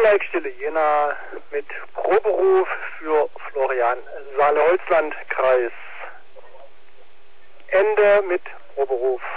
Leikstelle Jena mit Proberuf für Florian, Saale-Holzland-Kreis. Ende mit Proberuf.